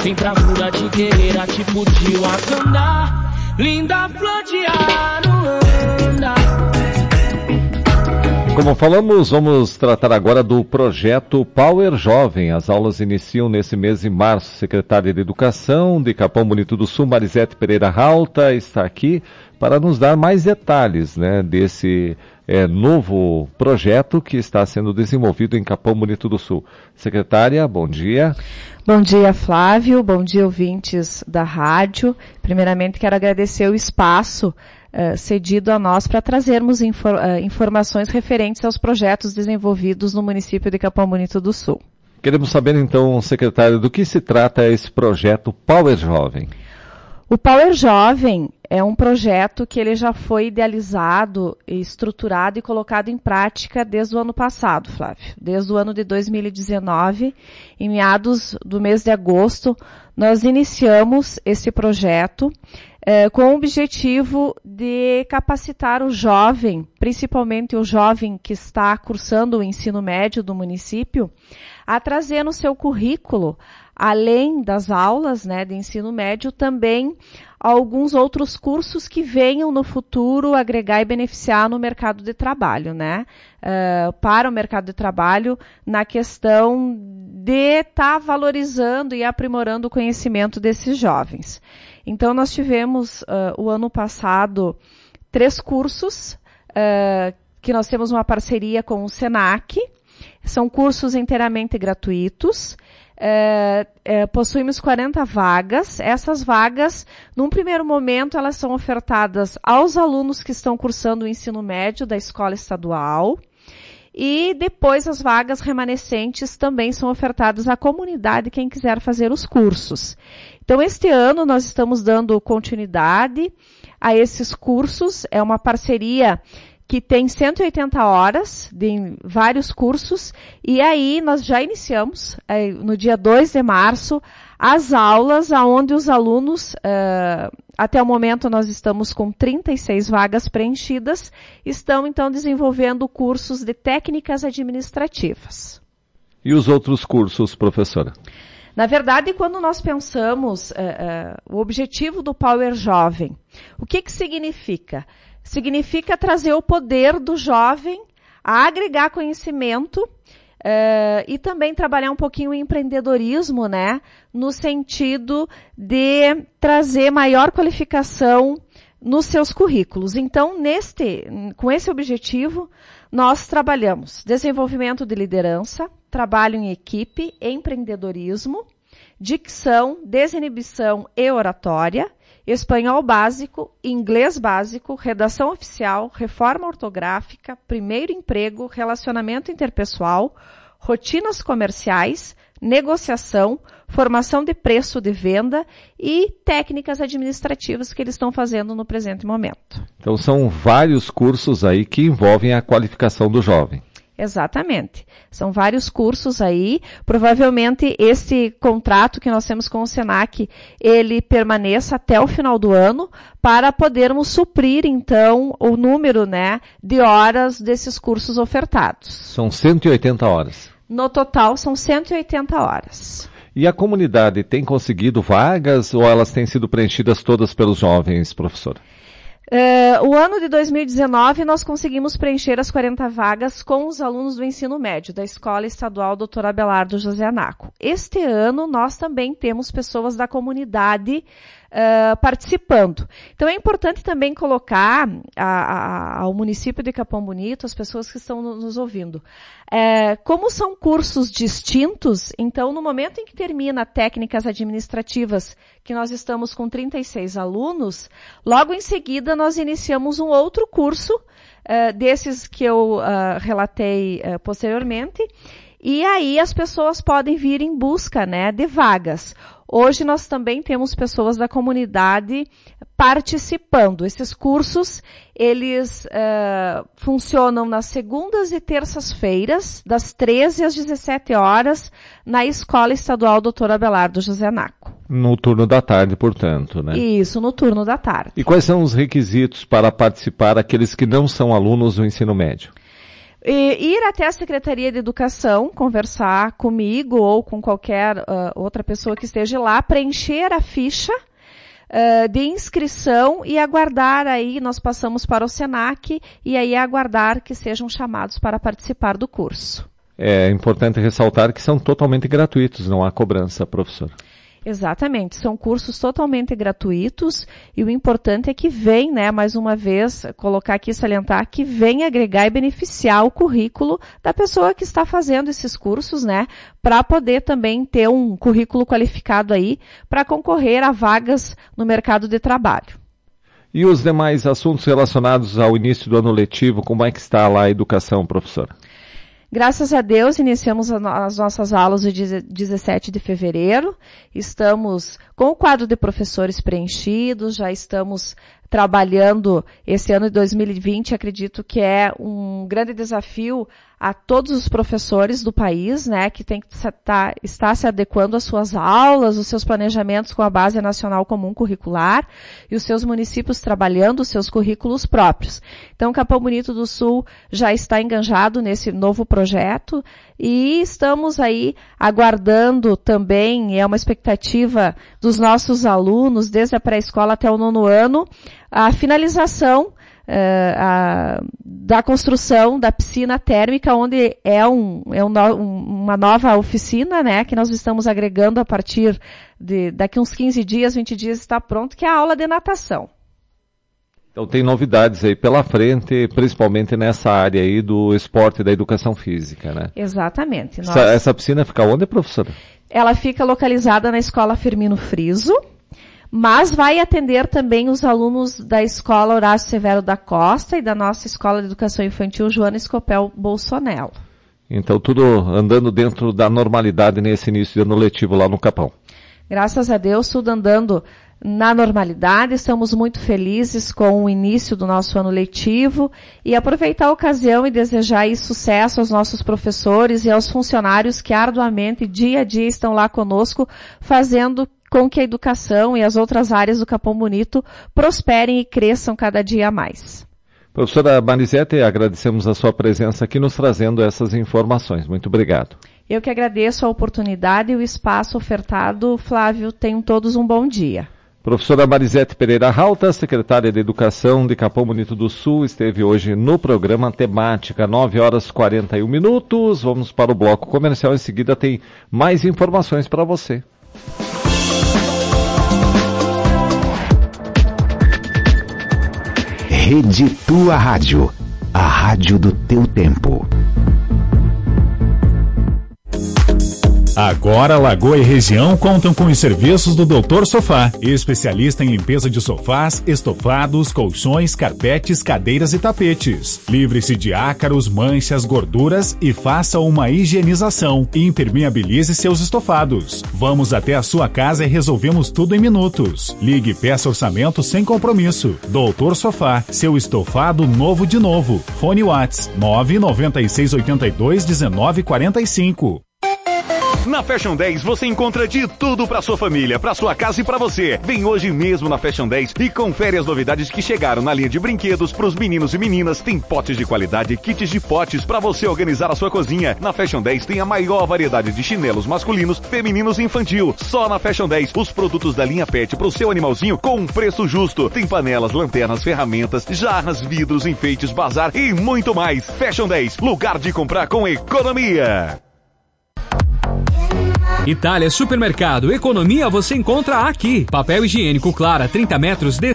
Vem pra cura de guerreira, tipo de Wakanda. Linda flor de Aruanda. Como falamos, vamos tratar agora do projeto Power Jovem. As aulas iniciam nesse mês de março. Secretária de Educação de Capão Bonito do Sul, Marisete Pereira Rauta, está aqui para nos dar mais detalhes, né, desse novo projeto que está sendo desenvolvido em Capão Bonito do Sul. Secretária, bom dia. Bom dia, Flávio. Bom dia, ouvintes da rádio. Primeiramente, quero agradecer o espaço cedido a nós para trazermos informações referentes aos projetos desenvolvidos no município de Capão Bonito do Sul. Queremos saber então, secretário, do que se trata esse projeto Power Jovem. O Power Jovem é um projeto que ele já foi idealizado, estruturado e colocado em prática desde o ano passado, Flávio. Desde o ano de 2019, em meados do mês de agosto, nós iniciamos esse projeto com o objetivo de capacitar o jovem, principalmente o jovem que está cursando o ensino médio do município, a trazer no seu currículo, além das aulas, né, de ensino médio, também alguns outros cursos que venham no futuro agregar e beneficiar no mercado de trabalho, né? Para o mercado de trabalho, na questão de estar valorizando e aprimorando o conhecimento desses jovens. Então, nós tivemos o ano passado 3 cursos, que nós temos uma parceria com o Senac. São cursos inteiramente gratuitos. Possuímos 40 vagas. Essas vagas, num primeiro momento, elas são ofertadas aos alunos que estão cursando o ensino médio da escola estadual. E depois as vagas remanescentes também são ofertadas à comunidade, quem quiser fazer os cursos. Então, este ano nós estamos dando continuidade a esses cursos. É uma parceria que tem 180 horas de vários cursos, e aí nós já iniciamos, no dia 2 de março, as aulas onde os alunos, até o momento nós estamos com 36 vagas preenchidas, estão então desenvolvendo cursos de técnicas administrativas. E os outros cursos, professora? Na verdade, quando nós pensamos o objetivo do Power Jovem, o que significa? Significa trazer o poder do jovem a agregar conhecimento e também trabalhar um pouquinho o empreendedorismo, né? No sentido de trazer maior qualificação nos seus currículos. Então, com esse objetivo, nós trabalhamos desenvolvimento de liderança, trabalho em equipe, empreendedorismo, dicção, desinibição e oratória, espanhol básico, inglês básico, redação oficial, reforma ortográfica, primeiro emprego, relacionamento interpessoal, rotinas comerciais, negociação, formação de preço de venda e técnicas administrativas que eles estão fazendo no presente momento. Então são vários cursos aí que envolvem a qualificação do jovem. Exatamente. São vários cursos aí. Provavelmente esse contrato que nós temos com o Senac, ele permaneça até o final do ano para podermos suprir, então, o número, né, de horas desses cursos ofertados. São 180 horas. No total, são 180 horas. E a comunidade tem conseguido vagas ou elas têm sido preenchidas todas pelos jovens, professora? O ano de 2019, nós conseguimos preencher as 40 vagas com os alunos do ensino médio da Escola Estadual Dr. Abelardo José Anaco. Este ano, nós também temos pessoas da comunidade participando. Então, é importante também colocar ao município de Capão Bonito, as pessoas que estão nos ouvindo, como são cursos distintos, então, no momento em que termina técnicas administrativas, que nós estamos com 36 alunos, logo em seguida nós iniciamos um outro curso, desses que eu relatei posteriormente, e aí as pessoas podem vir em busca, né, de vagas. Hoje nós também temos pessoas da comunidade participando. Esses cursos, eles funcionam nas segundas e terças-feiras, das 13 às 17 horas, na Escola Estadual Dr. Abelardo José Anaco. No turno da tarde, portanto, né? Isso, no turno da tarde. E quais são os requisitos para participar aqueles que não são alunos do ensino médio? Ir até a Secretaria de Educação, conversar comigo ou com qualquer outra pessoa que esteja lá, preencher a ficha de inscrição e aguardar aí, nós passamos para o SENAC e aí aguardar que sejam chamados para participar do curso. É importante ressaltar que são totalmente gratuitos, não há cobrança, professor. Exatamente, são cursos totalmente gratuitos e o importante é que vem, né, mais uma vez, colocar aqui, salientar, que vem agregar e beneficiar o currículo da pessoa que está fazendo esses cursos, né, para poder também ter um currículo qualificado aí para concorrer a vagas no mercado de trabalho. E os demais assuntos relacionados ao início do ano letivo, como é que está lá a educação, professora? Graças a Deus, iniciamos as nossas aulas no dia 17 de fevereiro. Estamos com o quadro de professores preenchidos, já estamos trabalhando esse ano de 2020. Acredito que é um grande desafio a todos os professores do país, né, que tem que estar se adequando às suas aulas, os seus planejamentos com a Base Nacional Comum Curricular e os seus municípios trabalhando os seus currículos próprios. Então, Capão Bonito do Sul já está enganjado nesse novo projeto e estamos aí aguardando também, é uma expectativa dos nossos alunos, desde a pré-escola até o 9º ano, a finalização da construção da piscina térmica, onde é uma nova oficina, né, que nós estamos agregando a partir de daqui uns 15 dias, 20 dias está pronto, que é a aula de natação. Então tem novidades aí pela frente, principalmente nessa área aí do esporte e da educação física, né? Exatamente. Essa piscina fica onde, professora? Ela fica localizada na Escola Firmino Friso, mas vai atender também os alunos da Escola Horácio Severo da Costa e da nossa Escola de Educação Infantil Joana Escopel Bolsonaro. Então tudo andando dentro da normalidade nesse início de ano letivo lá no Capão. Graças a Deus, tudo andando na normalidade, estamos muito felizes com o início do nosso ano letivo e aproveitar a ocasião e desejar aí sucesso aos nossos professores e aos funcionários que arduamente, dia a dia, estão lá conosco, fazendo com que a educação e as outras áreas do Capão Bonito prosperem e cresçam cada dia mais. Professora Marisete, agradecemos a sua presença aqui nos trazendo essas informações. Muito obrigado. Eu que agradeço a oportunidade e o espaço ofertado. Flávio, tenham todos um bom dia. Professora Marisete Pereira Rauta, secretária de Educação de Capão Bonito do Sul, esteve hoje no programa Temática, 9h41. Vamos para o bloco comercial, em seguida tem mais informações para você. Rede Tua Rádio, a rádio do teu tempo. Agora Lagoa e região contam com os serviços do Dr. Sofá, especialista em limpeza de sofás, estofados, colchões, carpetes, cadeiras e tapetes. Livre-se de ácaros, manchas, gorduras e faça uma higienização e impermeabilize seus estofados. Vamos até a sua casa e resolvemos tudo em minutos. Ligue e peça orçamento sem compromisso. Dr. Sofá, seu estofado novo de novo. Fone WhatsApp 996821945. Na Fashion 10 você encontra de tudo para sua família, para sua casa e para você. Vem hoje mesmo na Fashion 10 e confere as novidades que chegaram na linha de brinquedos para os meninos e meninas. Tem potes de qualidade, kits de potes para você organizar a sua cozinha. Na Fashion 10 tem a maior variedade de chinelos masculinos, femininos e infantil. Só na Fashion 10 os produtos da linha Pet para o seu animalzinho com um preço justo. Tem panelas, lanternas, ferramentas, jarras, vidros, enfeites, bazar e muito mais. Fashion 10, lugar de comprar com economia. Itália Supermercado, economia você encontra aqui. Papel higiênico Clara, 30 metros,